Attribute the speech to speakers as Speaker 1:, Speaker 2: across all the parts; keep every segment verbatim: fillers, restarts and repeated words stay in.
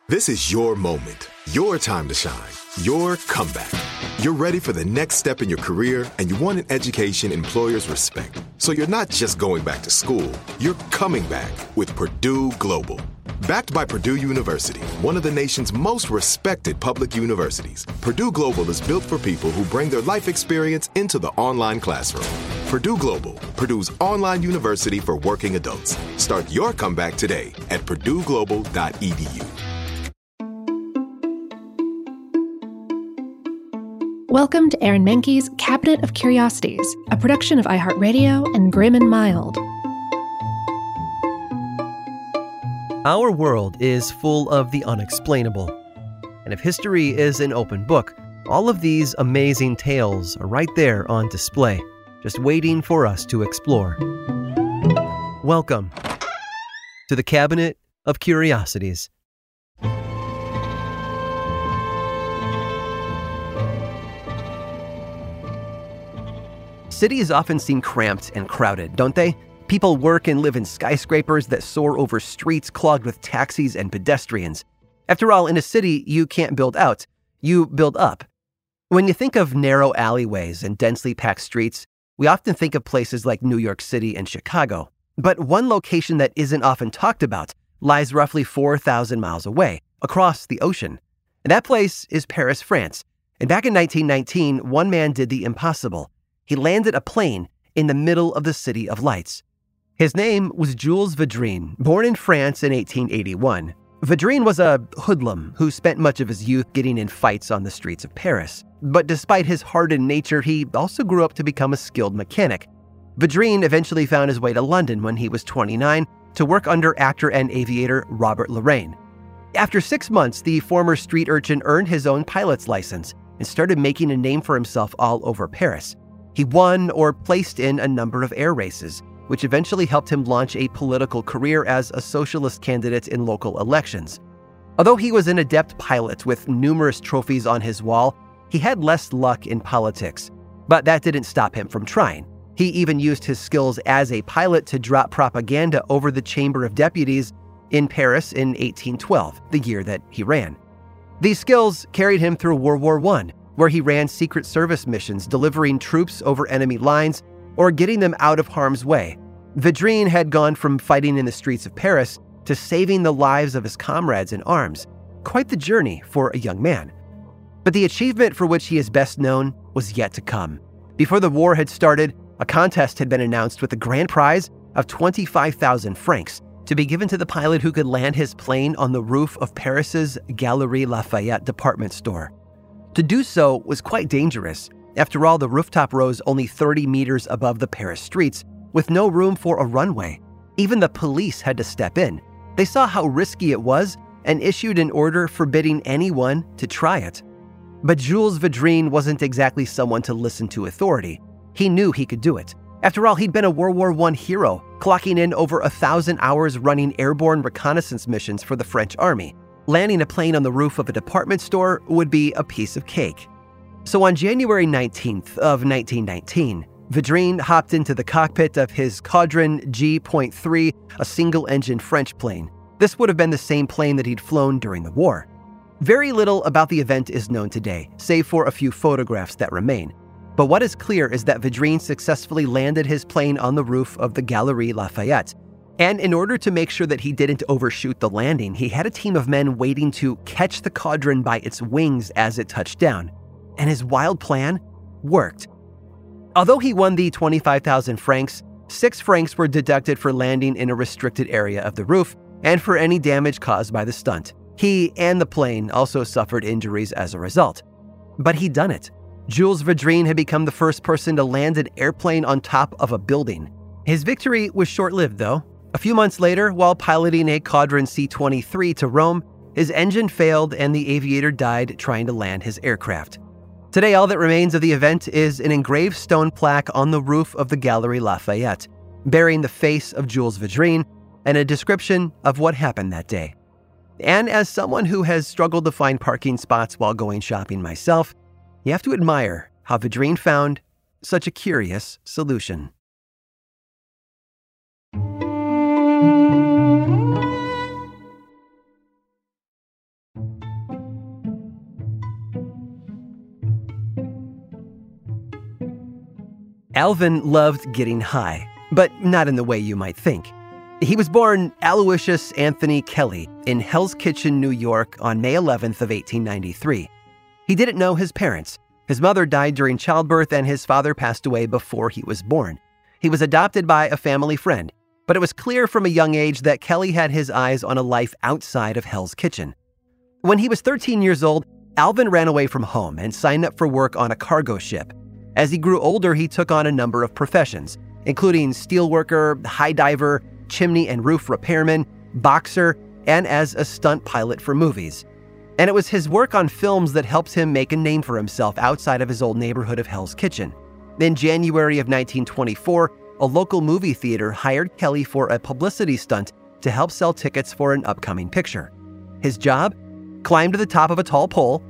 Speaker 1: This is your moment, your time to shine, your comeback. You're ready for the next step in your career, and you want an education employers respect. So you're not just going back to school, you're coming back with Purdue Global. Backed by Purdue University, one of the nation's most respected public universities, Purdue Global is built for people who bring their life experience into the online classroom. Purdue Global, Purdue's online university for working adults. Start your comeback today at purdue global dot e d u.
Speaker 2: Welcome to Aaron Mahnke's Cabinet of Curiosities, a production of iHeartRadio and Grim and Mild.
Speaker 3: Our world is full of the unexplainable. And if history is an open book, all of these amazing tales are right there on display, just waiting for us to explore. Welcome to the Cabinet of Curiosities. Cities often seem cramped and crowded, don't they? People work and live in skyscrapers that soar over streets clogged with taxis and pedestrians. After all, in a city, you can't build out, you build up. When you think of narrow alleyways and densely packed streets, we often think of places like New York City and Chicago. But one location that isn't often talked about lies roughly four thousand miles away, across the ocean. And that place is Paris, France. And back in nineteen nineteen, one man did the impossible. He landed a plane in the middle of the City of Lights. His name was Jules Vadrine, born in France in eighteen eighty-one. Vadrine was a hoodlum who spent much of his youth getting in fights on the streets of Paris. But despite his hardened nature, he also grew up to become a skilled mechanic. Vadrine eventually found his way to London when he was twenty-nine to work under actor and aviator Robert Lorraine. After six months, the former street urchin earned his own pilot's license and started making a name for himself all over Paris. He won or placed in a number of air races, which eventually helped him launch a political career as a socialist candidate in local elections. Although he was an adept pilot with numerous trophies on his wall, he had less luck in politics. But that didn't stop him from trying. He even used his skills as a pilot to drop propaganda over the Chamber of Deputies in Paris in eighteen twelve, the year that he ran. These skills carried him through World War One, where he ran Secret Service missions delivering troops over enemy lines or getting them out of harm's way. Vadrine had gone from fighting in the streets of Paris to saving the lives of his comrades in arms. Quite the journey for a young man. But the achievement for which he is best known was yet to come. Before the war had started, a contest had been announced with a grand prize of twenty-five thousand francs to be given to the pilot who could land his plane on the roof of Paris's Galeries Lafayette department store. To do so was quite dangerous. After all, the rooftop rose only thirty meters above the Paris streets, with no room for a runway. Even the police had to step in. They saw how risky it was and issued an order forbidding anyone to try it. But Jules Vadrine wasn't exactly someone to listen to authority. He knew he could do it. After all, he'd been a World War One hero, clocking in over a thousand hours running airborne reconnaissance missions for the French army. Landing a plane on the roof of a department store would be a piece of cake. So on January nineteenth of nineteen nineteen, Vadrine hopped into the cockpit of his Caudron G three, a single-engine French plane. This would have been the same plane that he'd flown during the war. Very little about the event is known today, save for a few photographs that remain. But what is clear is that Vadrine successfully landed his plane on the roof of the Galeries Lafayette. And in order to make sure that he didn't overshoot the landing, he had a team of men waiting to catch the Caudron by its wings as it touched down. And his wild plan worked. Although he won the twenty-five thousand francs, six francs were deducted for landing in a restricted area of the roof and for any damage caused by the stunt. He and the plane also suffered injuries as a result. But he'd done it. Jules Vadrine had become the first person to land an airplane on top of a building. His victory was short-lived, though. A few months later, while piloting a Caudron C twenty-three to Rome, his engine failed and the aviator died trying to land his aircraft. Today, all that remains of the event is an engraved stone plaque on the roof of the Galeries Lafayette, bearing the face of Jules Vadrine and a description of what happened that day. And as someone who has struggled to find parking spots while going shopping myself, you have to admire how Vadrine found such a curious solution. Alvin loved getting high, but not in the way you might think. He was born Aloysius Anthony Kelly in Hell's Kitchen, New York on May eleventh of eighteen ninety-three. He didn't know his parents. His mother died during childbirth and his father passed away before he was born. He was adopted by a family friend, but it was clear from a young age that Kelly had his eyes on a life outside of Hell's Kitchen. When he was thirteen years old, Alvin ran away from home and signed up for work on a cargo ship. As he grew older, he took on a number of professions, including steelworker, high diver, chimney and roof repairman, boxer, and as a stunt pilot for movies. And it was his work on films that helped him make a name for himself outside of his old neighborhood of Hell's Kitchen. In January of nineteen twenty-four, a local movie theater hired Kelly for a publicity stunt to help sell tickets for an upcoming picture. His job? Climb to the top of a tall pole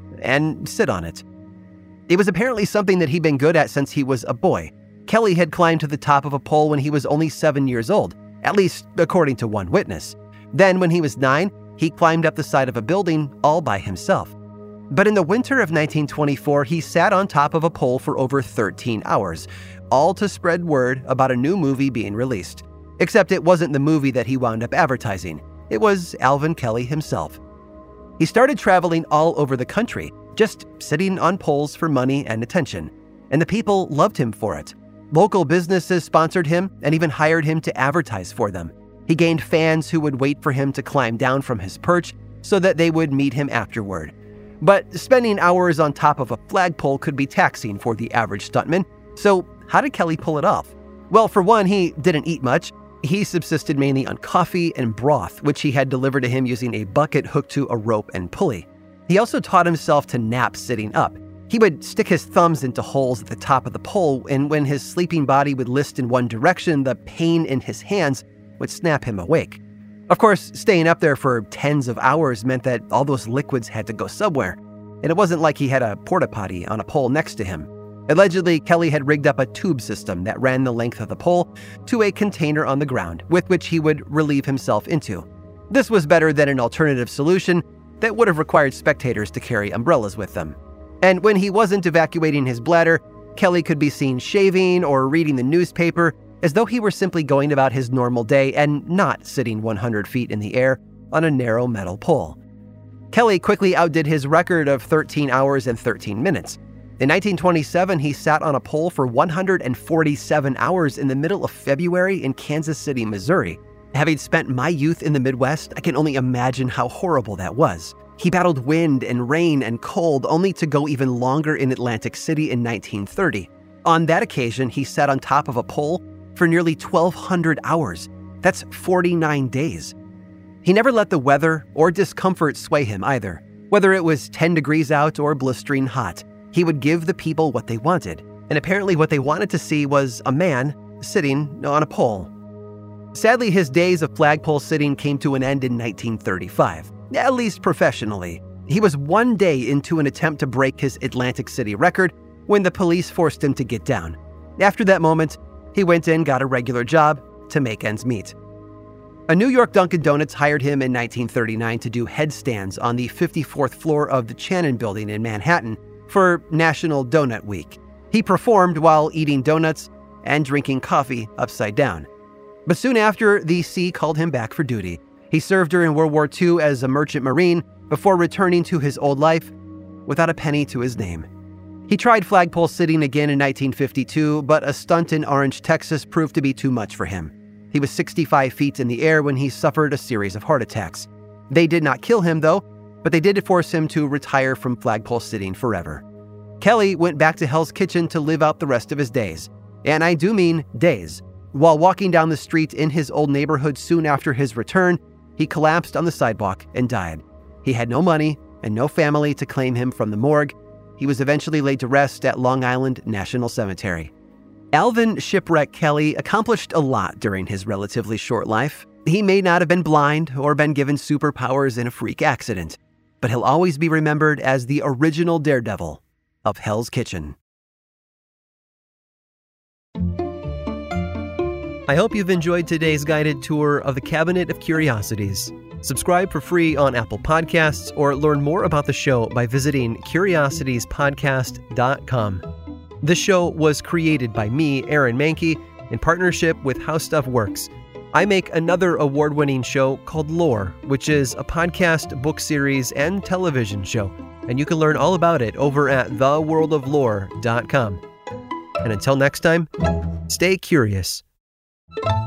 Speaker 3: and sit on it. It was apparently something that he'd been good at since he was a boy. Kelly had climbed to the top of a pole when he was only seven years old, at least according to one witness. Then, when he was nine, he climbed up the side of a building all by himself. But in the winter of nineteen twenty-four, he sat on top of a pole for over thirteen hours, all to spread word about a new movie being released. Except it wasn't the movie that he wound up advertising. It was Alvin Kelly himself. He started traveling all over the country, just sitting on poles for money and attention. And the people loved him for it. Local businesses sponsored him and even hired him to advertise for them. He gained fans who would wait for him to climb down from his perch so that they would meet him afterward. But spending hours on top of a flagpole could be taxing for the average stuntman. So how did Kelly pull it off? Well, for one, he didn't eat much. He subsisted mainly on coffee and broth, which he had delivered to him using a bucket hooked to a rope and pulley. He also taught himself to nap sitting up. He would stick his thumbs into holes at the top of the pole, and when his sleeping body would list in one direction, the pain in his hands would snap him awake. Of course, staying up there for tens of hours meant that all those liquids had to go somewhere, and it wasn't like he had a porta potty on a pole next to him. Allegedly, Kelly had rigged up a tube system that ran the length of the pole to a container on the ground, with which he would relieve himself into. This was better than an alternative solution that would have required spectators to carry umbrellas with them. And when he wasn't evacuating his bladder, Kelly could be seen shaving or reading the newspaper as though he were simply going about his normal day and not sitting one hundred feet in the air on a narrow metal pole. Kelly quickly outdid his record of thirteen hours and thirteen minutes. In nineteen twenty-seven, he sat on a pole for one hundred forty-seven hours in the middle of February in Kansas City, Missouri. Having spent my youth in the Midwest, I can only imagine how horrible that was. He battled wind and rain and cold, only to go even longer in Atlantic City in nineteen thirty. On that occasion, he sat on top of a pole for nearly twelve hundred hours. That's forty-nine days. He never let the weather or discomfort sway him either. Whether it was ten degrees out or blistering hot, he would give the people what they wanted. And apparently what they wanted to see was a man sitting on a pole. Sadly, his days of flagpole sitting came to an end in nineteen thirty-five, at least professionally. He was one day into an attempt to break his Atlantic City record when the police forced him to get down. After that moment, he went in, got a regular job to make ends meet. A New York Dunkin' Donuts hired him in nineteen thirty-nine to do headstands on the fifty-fourth floor of the Channon Building in Manhattan for National Donut Week. He performed while eating donuts and drinking coffee upside down. But soon after, the Sea called him back for duty. He served during World War Two as a merchant marine before returning to his old life without a penny to his name. He tried flagpole sitting again in nineteen fifty-two, but a stunt in Orange, Texas proved to be too much for him. He was sixty-five feet in the air when he suffered a series of heart attacks. They did not kill him, though, but they did force him to retire from flagpole sitting forever. Kelly went back to Hell's Kitchen to live out the rest of his days. And I do mean days. While walking down the street in his old neighborhood soon after his return, he collapsed on the sidewalk and died. He had no money and no family to claim him from the morgue. He was eventually laid to rest at Long Island National Cemetery. Alvin Shipwreck Kelly accomplished a lot during his relatively short life. He may not have been blind or been given superpowers in a freak accident, but he'll always be remembered as the original daredevil of Hell's Kitchen. I hope you've enjoyed today's guided tour of the Cabinet of Curiosities. Subscribe for free on Apple Podcasts or learn more about the show by visiting curiositiespodcast dot com. The show was created by me, Aaron Mahnke, in partnership with How Stuff Works. I make another award-winning show called Lore, which is a podcast, book series, and television show, and you can learn all about it over at the world of lore dot com. And until next time, stay curious.